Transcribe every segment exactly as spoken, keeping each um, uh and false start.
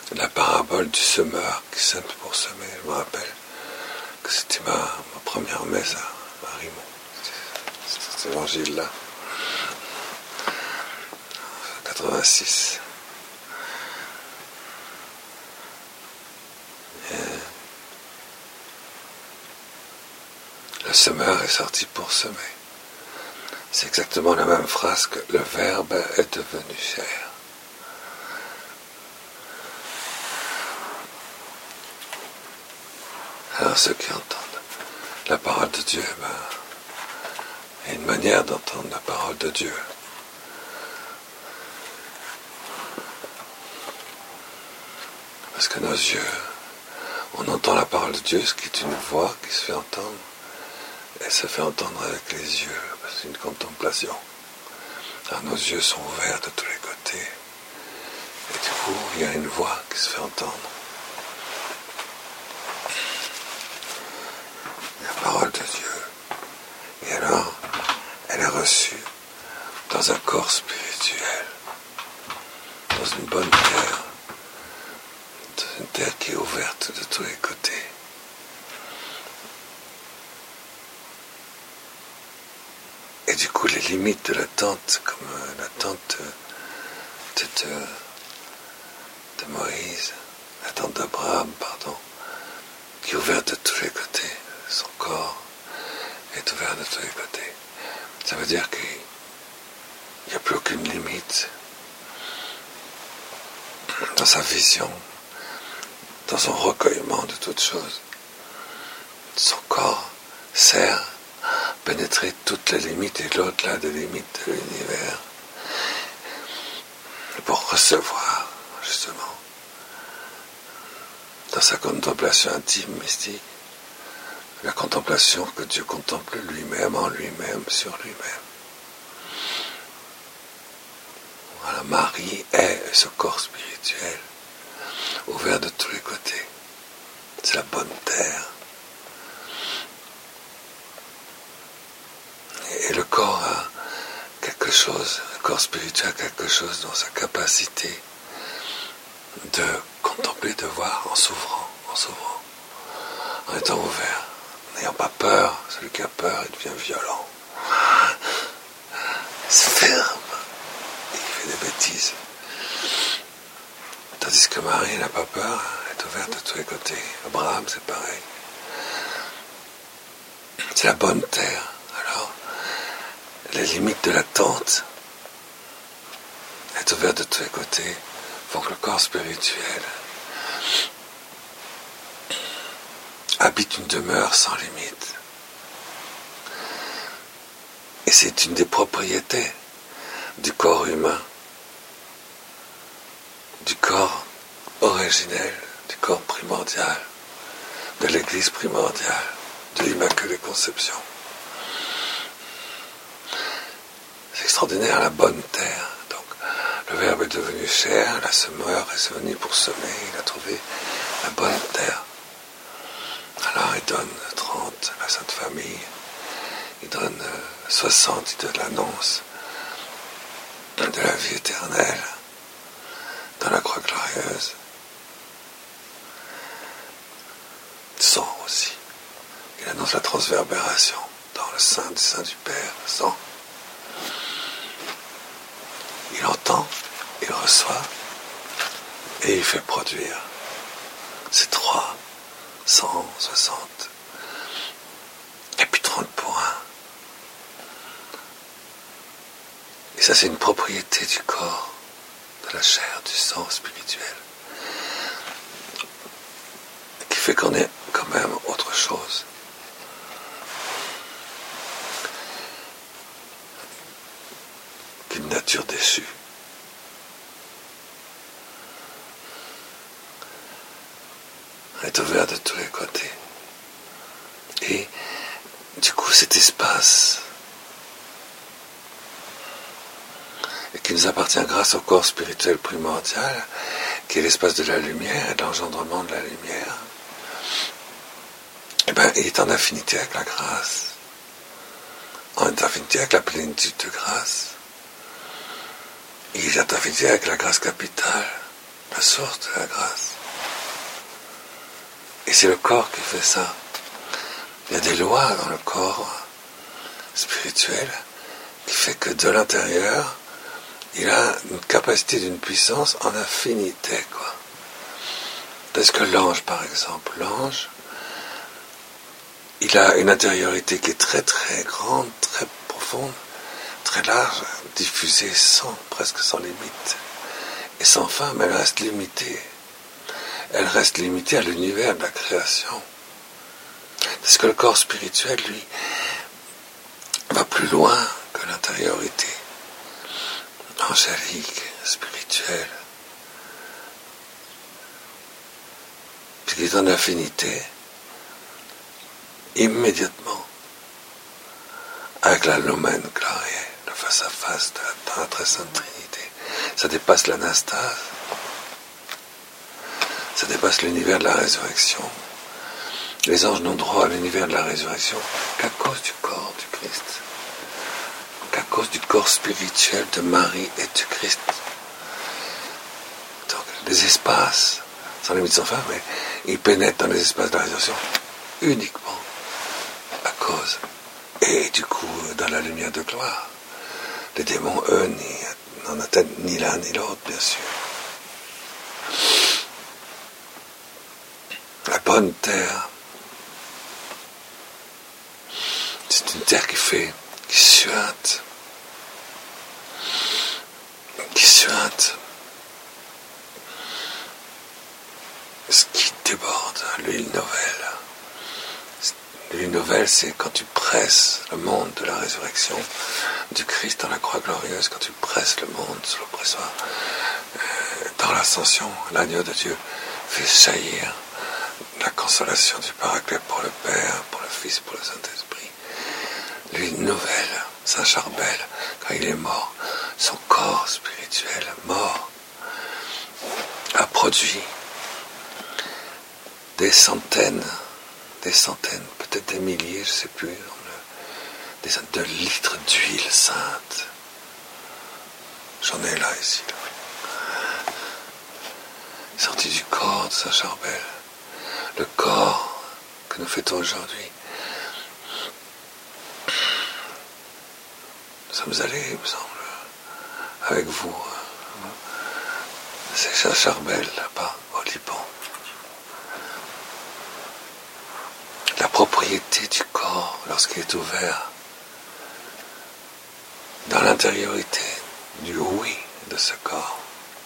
la parabole du semeur qui sème pour semer. Je me rappelle que c'était ma, ma première messe à, à Rimont. C'était cet évangile-là. quatre-vingt-six. Et le semeur est sorti pour semer. C'est exactement la même phrase que le Verbe est devenu chair. Alors ceux qui entendent la parole de Dieu, ben, il y a une manière d'entendre la parole de Dieu. Parce que nos yeux, on entend la parole de Dieu, ce qui est une voix qui se fait entendre, et se fait entendre avec les yeux, parce que c'est une contemplation. Alors nos yeux sont ouverts de tous les côtés, et du coup, il y a une voix qui se fait entendre. La parole de Dieu. Et alors, elle est reçue dans un corps spirituel, dans une bonne terre, dans une terre qui est ouverte de tous les côtés. Et du coup, les limites de la tente, comme la tente de, de, de Moïse, la tente d'Abraham, pardon, qui est ouverte de tous les côtés, son corps est ouvert de tous les côtés. Ça veut dire qu'il n'y a plus aucune limite dans sa vision, dans son recueillement de toutes choses. Son corps sert à pénétrer toutes les limites et l'au-delà des limites de l'univers pour recevoir, justement, dans sa contemplation intime, mystique, la contemplation que Dieu contemple lui-même, en lui-même, sur lui-même. Voilà, Marie est ce corps spirituel, ouvert de tous les côtés. C'est la bonne terre. Et le corps a quelque chose, le corps spirituel a quelque chose dans sa capacité de contempler, de voir en s'ouvrant, en s'ouvrant, en étant ouvert. N'ayant pas peur, celui qui a peur, il devient violent. Il se ferme. Il fait des bêtises. Tandis que Marie n'a pas peur, elle est ouverte de tous les côtés. Abraham, c'est pareil. C'est la bonne terre. Alors, les limites de la tente est ouverte de tous les côtés. Pour que le corps spirituel habite une demeure sans limite. Et c'est une des propriétés du corps humain, du corps originel, du corps primordial, de l'Église primordiale, de l'Immaculée Conception. C'est extraordinaire, la bonne terre. Donc, le Verbe est devenu chair, la semeur est venu pour semer, il a trouvé la bonne terre. Alors il donne trente à la Sainte Famille, il donne soixante, il donne l'annonce de la vie éternelle dans la croix glorieuse. cent aussi. Il annonce la transverbération dans le sein du sein du Père, cent. Il entend, il reçoit et il fait produire. C'est trois. cent soixante, et puis trente pour un. Et ça, c'est une propriété du corps, de la chair, du sang spirituel, qui fait qu'on est quand même autre chose. Qu'une nature déchue. Est ouvert de tous les côtés. Et du coup, cet espace, et qui nous appartient grâce au corps spirituel primordial, qui est l'espace de la lumière et de l'engendrement de la lumière, eh bien, il est en affinité avec la grâce, en affinité avec la plénitude de grâce. Il est en affinité avec la grâce capitale, la source de la grâce. Et c'est le corps qui fait ça. Il y a des lois dans le corps spirituel qui fait que de l'intérieur, il a une capacité d'une puissance en infinité, quoi. Parce que l'ange, par exemple, l'ange, il a une intériorité qui est très très grande, très profonde, très large, diffusée sans, presque sans limite. Et sans fin, mais elle reste limitée. Elle reste limitée à l'univers de la création. Parce que le corps spirituel, lui, va plus loin que l'intériorité angélique, spirituelle. Puisqu'il est en affinité, immédiatement, avec la Lumen Clarier, le face-à-face de la, dans la très sainte Trinité. Ça dépasse l'anastase, ça dépasse l'univers de la résurrection. Les anges n'ont droit à l'univers de la résurrection qu'à cause du corps du Christ, qu'à cause du corps spirituel de Marie et du Christ. Donc, les espaces, sans limite sans fin, mais ils pénètrent dans les espaces de la résurrection uniquement à cause, et du coup, dans la lumière de gloire. Les démons, eux, n'en atteignent ni l'un ni l'autre, bien sûr. La bonne terre, c'est une terre qui fait, qui suinte, qui suinte, ce qui déborde, l'huile nouvelle. L'huile nouvelle, c'est quand tu presses le monde de la résurrection du Christ dans la croix glorieuse, quand tu presses le monde sous l'oppressoir, euh, dans l'ascension, l'agneau de Dieu fait jaillir la consolation du Paraclet pour le Père, pour le Fils, pour le Saint-Esprit. L'huile nouvelle, Saint Charbel, quand il est mort, son corps spirituel mort a produit des centaines, des centaines, peut-être des milliers, je ne sais plus, des centaines de litres d'huile sainte. J'en ai là, ici. Là. Sorti du corps de Saint Charbel. Le corps que nous fêtons aujourd'hui. Nous sommes allés, il me semble, avec vous. C'est Saint Charbel, là-bas, au Liban. La propriété du corps, lorsqu'il est ouvert, dans l'intériorité du oui de ce corps,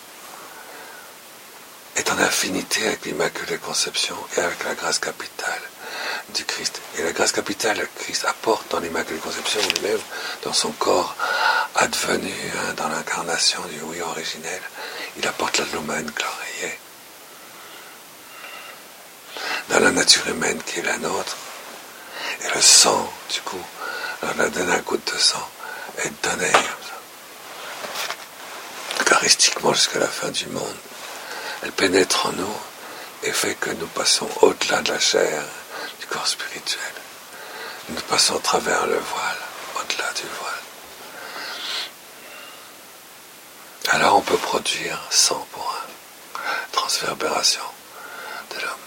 est en affinité avec l'Immaculée Conception et avec la grâce capitale du Christ. Et la grâce capitale que Christ apporte dans l'Immaculée Conception lui-même, dans son corps advenu, hein, dans l'incarnation du oui originel, il apporte la Lumen Clarier. Dans la nature humaine qui est la nôtre, et le sang, du coup, on a donné un goutte de sang, est donné comme ça, eucharistiquement jusqu'à la fin du monde. Elle pénètre en nous et fait que nous passons au-delà de la chair, du corps spirituel. Nous passons à travers le voile, au-delà du voile. Alors on peut produire cent pour un, transverbération de l'homme.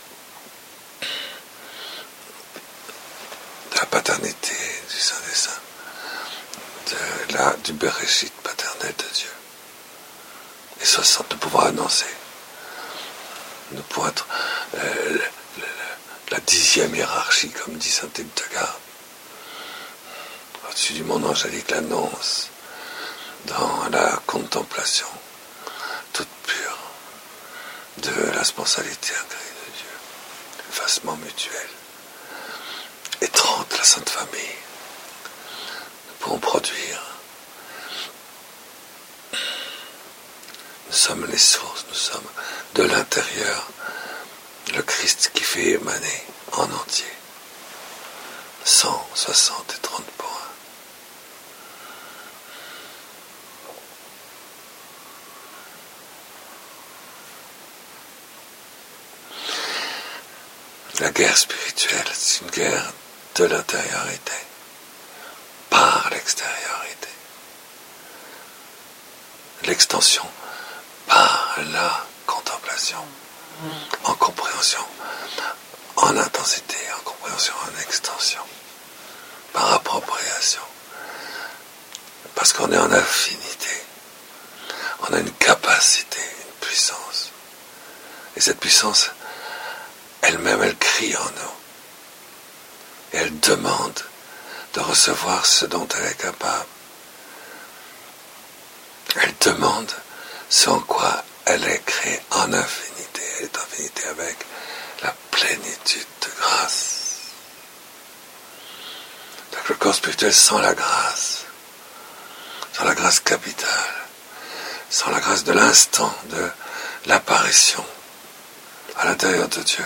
De la paternité du Saint des Saints, de la, du Bereshit paternel de Dieu. Et soixante, de pouvoir annoncer. Nous pouvons être euh, le, le, la dixième hiérarchie, comme dit saint Hildegard. Au-dessus du monde angélique, l'annonce dans la contemplation toute pure de la sponsalité incréée de Dieu, l'effacement mutuel. Et trente, la Sainte Famille. Nous pouvons produire. Nous sommes les sources, nous sommes de l'intérieur, le Christ qui fait émaner en entier. cent, soixante et trente pour un. La guerre spirituelle, c'est une guerre de l'intériorité, par l'extériorité. L'extension, par la contemplation, en compréhension, en intensité, en compréhension, en extension, par appropriation. Parce qu'on est en infinité, on a une capacité, une puissance. Et cette puissance, elle-même, elle crie en nous. Et elle demande de recevoir ce dont elle est capable. Elle demande ce en quoi elle est créée en infinité. Elle est infinité avec la plénitude de grâce. Donc le corps spirituel sans la grâce, sans la grâce capitale, sans la grâce de l'instant, de l'apparition à l'intérieur de Dieu,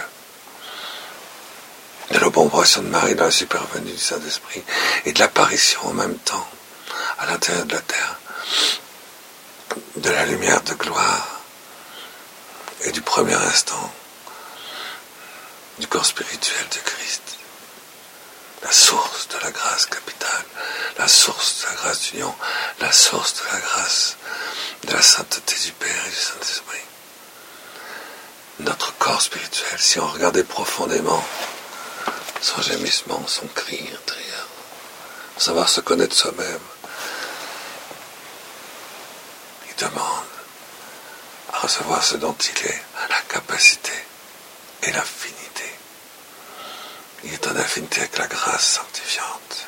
de l'ombration de Marie dans la supervenue du Saint-Esprit, et de l'apparition en même temps à l'intérieur de la terre, de la lumière de gloire et du premier instant du corps spirituel de Christ, la source de la grâce capitale, la source de la grâce d'union, la source de la grâce de la sainteté du Père et du Saint-Esprit. Notre corps spirituel, si on regardait profondément son gémissement, son cri intérieur, pour savoir se connaître soi-même, il demande à recevoir ce dont il est, la capacité et l'infinité. Il est en infinité avec la grâce sanctifiante.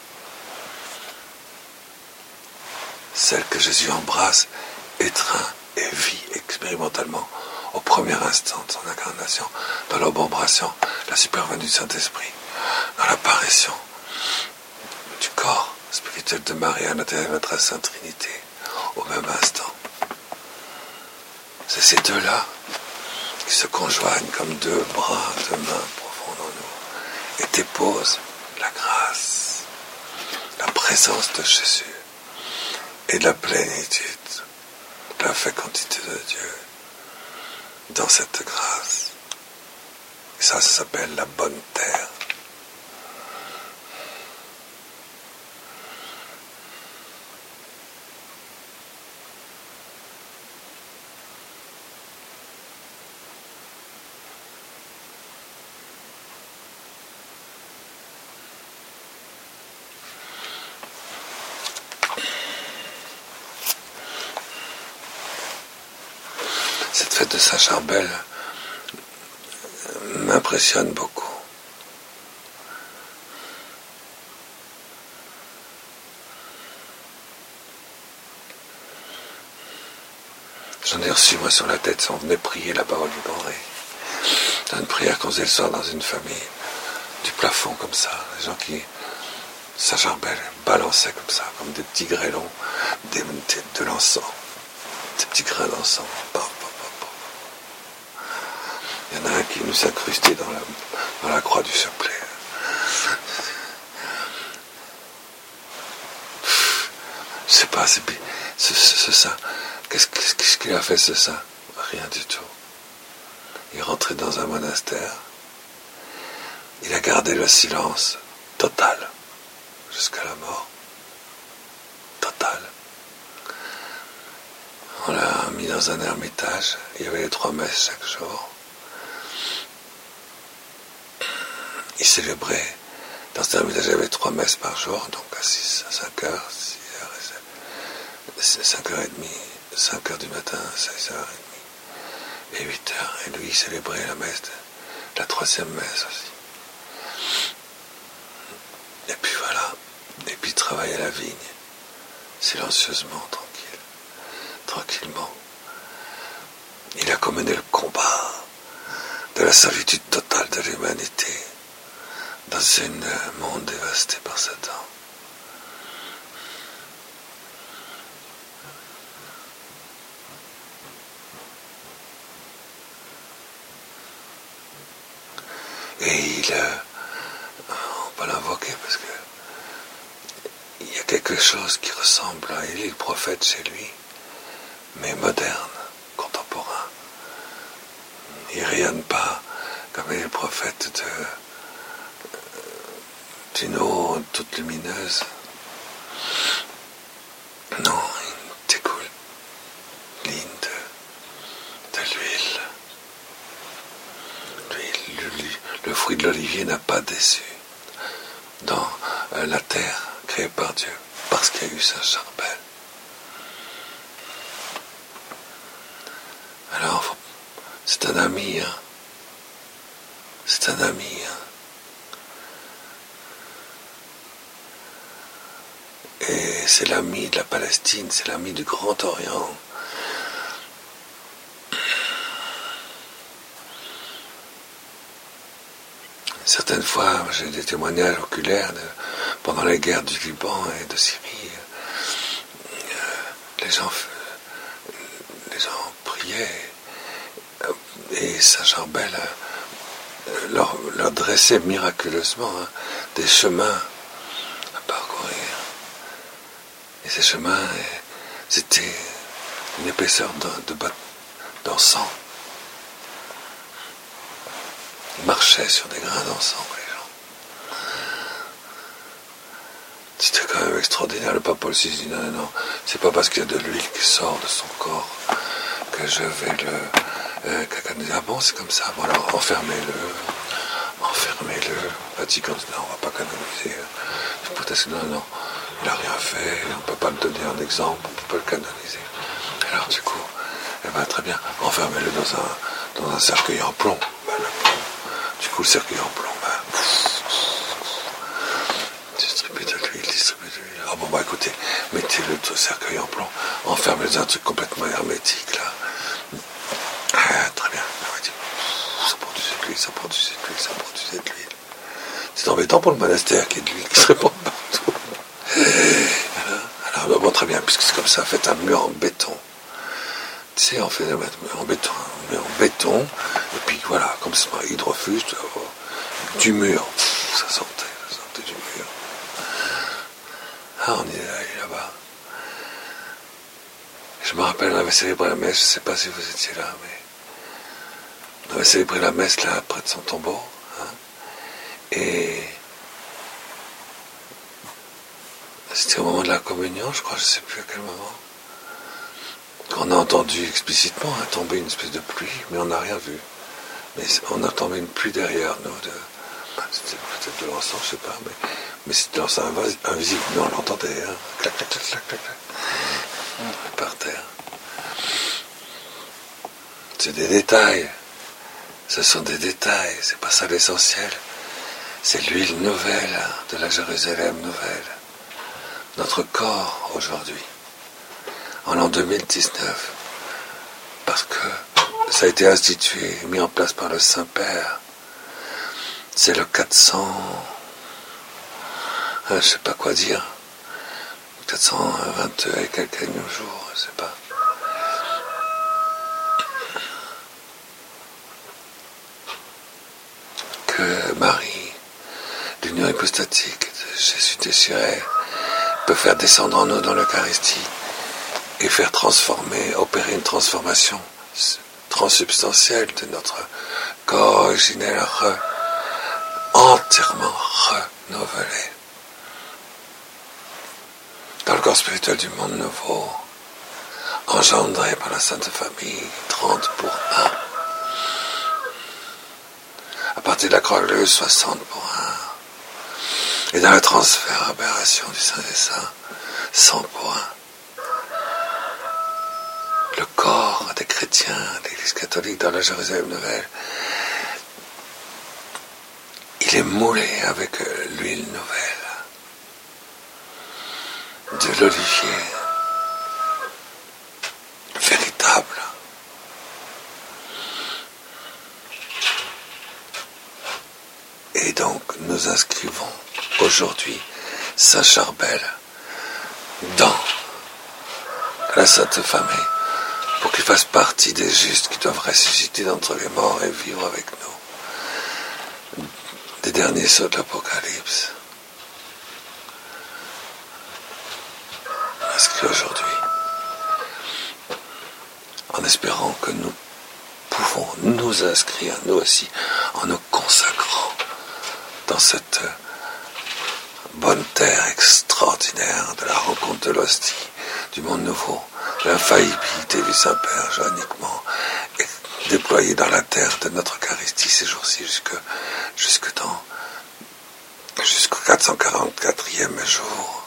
Celle que Jésus embrasse, étreint et vit expérimentalement au premier instant de son incarnation, dans l'ombration, la supervenue du Saint-Esprit, dans l'apparition du corps spirituel de Marie à l'intérieur de notre Sainte Trinité, au même instant. C'est ces deux-là qui se conjoignent comme deux bras, deux mains profondes en nous et déposent la grâce, la présence de Jésus et de la plénitude, de la fécondité de Dieu dans cette grâce. Et ça, ça s'appelle la bonne terre. Cette fête de Saint-Charbel m'impressionne beaucoup. J'en ai reçu moi sur la tête, si on venait prier là-bas au Liban. Dans une prière qu'on faisait le soir dans une famille, du plafond comme ça, des gens qui, Saint-Charbel, balançaient comme ça, comme des petits grêlons, des, des, de l'encens, des petits grains d'encens. Il y en a un qui nous s'incrustait dans la, dans la croix du chapelet. Je sais pas, c'est, ce, ce, ce saint, qu'est-ce, qu'est-ce qu'il a fait ce saint? Rien du tout. Il est rentré dans un monastère. Il a gardé le silence total jusqu'à la mort. Total. On l'a mis dans un ermitage. Il y avait les trois messes chaque jour. Il célébrait, dans cet ermitage, il y avait trois messes par jour, donc à six, à cinq heures, six heures, cinq heures trente, cinq heures du matin, seize heures trente, et huit heures. Et lui, il célébrait la messe, de, la troisième messe aussi. Et puis voilà, et puis il travaillait à la vigne, silencieusement, tranquille, tranquillement. Il a commené le combat de la servitude totale de l'humanité dans un monde dévasté par Satan. Et il, euh, on peut l'invoquer parce que il y a quelque chose qui ressemble à Élie le prophète chez lui, mais moderne, contemporain. Il rayonne pas comme Élie le prophète de d'une eau toute lumineuse. Non, il découle ligne de l'huile. L'huile, le, le fruit de l'olivier n'a pas déçu dans euh, la terre créée par Dieu, parce qu'il y a eu Saint Charbel. Alors, c'est un ami, hein. C'est un ami, hein. Et c'est l'ami de la Palestine, c'est l'ami du Grand Orient. Certaines fois, j'ai des témoignages oculaires de, pendant les guerres du Liban et de Syrie. Euh, les gens, les gens priaient et Saint Charbel euh, leur, leur dressait miraculeusement hein, des chemins à parcourir. Et ces chemins, c'était une épaisseur de, de, d'encens. Ils marchaient sur des grains d'encens, les gens. C'était quand même extraordinaire. Le pape Paul six dit non, non, non, c'est pas parce qu'il y a de l'huile qui sort de son corps que je vais le... Euh, quelqu'un dit, ah bon, c'est comme ça, bon alors enfermez-le, enfermez-le. Vatican dit, non, on va pas canoniser. Peut-être non, non, il n'a rien fait, on ne peut pas le donner en exemple, on ne peut pas le canoniser. Alors du coup, eh ben, très bien, enfermez-le dans un, dans un cercueil en plomb. Ben, le plomb. Du coup, le cercueil en plomb, ben, distribuez de l'huile, distribuez de l'huile. Ah bon, bah écoutez, mettez le cercueil en plomb, enfermez-le dans un truc complètement hermétique, là. Ah, très bien, ça produisait de l'huile, ça produisait de l'huile, ça produisait de l'huile. C'est embêtant pour le monastère qu'il y ait de l'huile qui se répand partout. Alors, alors bon, très bien, puisque c'est comme ça, faites un mur en béton. Tu sais, on fait un mur en béton, un mur en béton, et puis voilà, comme c'est pas hydrofuge, du mur, ça sortait, ça sortait du mur. Ah, on est là, il est là-bas. Je me rappelle, on avait célébré la messe, je ne sais pas si vous étiez là, mais on avait célébré la messe là, près de son tombeau, hein, et c'était au moment de la communion, je crois, je ne sais plus à quel moment, qu'on a entendu explicitement hein, tomber une espèce de pluie, mais on n'a rien vu. Mais on a tombé une pluie derrière nous, de, c'était peut-être de l'encens, je ne sais pas, mais, mais c'était l'encens invisible, mais on l'entendait, hein, clac, clac, clac, clac, clac, clac. Par terre. C'est des détails. Ce sont des détails. C'est pas ça l'essentiel. C'est l'huile nouvelle de la Jérusalem nouvelle. Notre corps aujourd'hui, en l'an deux mille dix-neuf, parce que ça a été institué, mis en place par le Saint-Père. C'est le quatre cents, je sais pas quoi dire. quatre cent vingt et quelques jours, je ne sais pas. Que Marie, l'union hypostatique de Jésus déchiré, peut faire descendre en nous dans l'Eucharistie et faire transformer, opérer une transformation transsubstantielle de notre corps originel entièrement renouvelé. Dans le corps spirituel du monde nouveau, engendré par la Sainte Famille, trente pour un. À partir de la croix glorieuse, soixante pour un. Et dans la transfération du Saint des Saints, cent pour un. Le corps des chrétiens, de l'Église catholique dans la Jérusalem nouvelle, il est moulé avec l'huile nouvelle de l'olivier véritable. Et donc nous inscrivons aujourd'hui Saint Charbel dans la Sainte Famille pour qu'il fasse partie des justes qui doivent ressusciter d'entre les morts et vivre avec nous. Des derniers sauts de l'Apocalypse. Inscrit aujourd'hui, en espérant que nous pouvons nous inscrire, nous aussi, en nous consacrant dans cette bonne terre extraordinaire de la rencontre de l'hostie, du monde nouveau, de l'infaillibilité du Saint-Père, joanniquement, et déployé dans la terre de notre Eucharistie ces jours-ci jusque, jusque dans, jusqu'au quatre cent quarante-quatrième jour.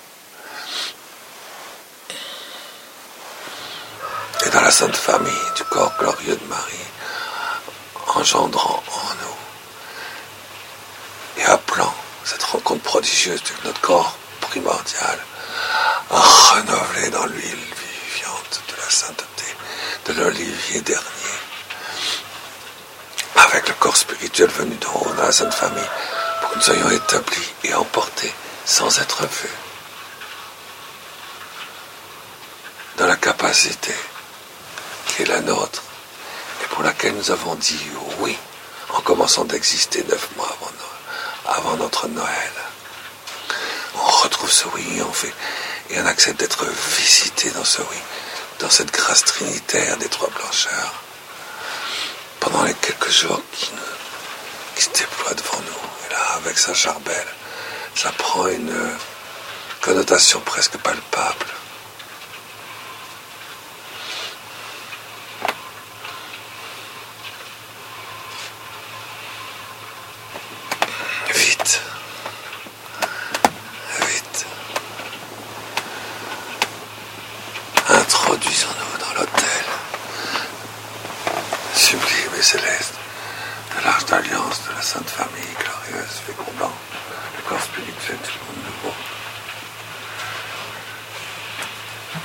Et dans la Sainte Famille du corps glorieux de Marie, engendrant en nous et appelant cette rencontre prodigieuse de notre corps primordial à renouveler dans l'huile vivifiante de la sainteté, de l'olivier dernier, avec le corps spirituel venu d'en haut dans la Sainte Famille, pour que nous soyons établis et emportés sans être vus dans la capacité qui est la nôtre et pour laquelle nous avons dit oui en commençant d'exister neuf mois avant, Noël, avant notre Noël. On retrouve ce oui, on fait, et on accepte d'être visité dans ce oui, dans cette grâce trinitaire des trois blancheurs, pendant les quelques jours qui, nous, qui se déploient devant nous. Et là, avec sa charbelle, ça prend une connotation presque palpable. Vite. Vite. Introduisons-nous dans l'autel sublime et céleste de l'Arche d'Alliance de la Sainte Famille glorieuse, fécondant le corps spirituel du monde nouveau.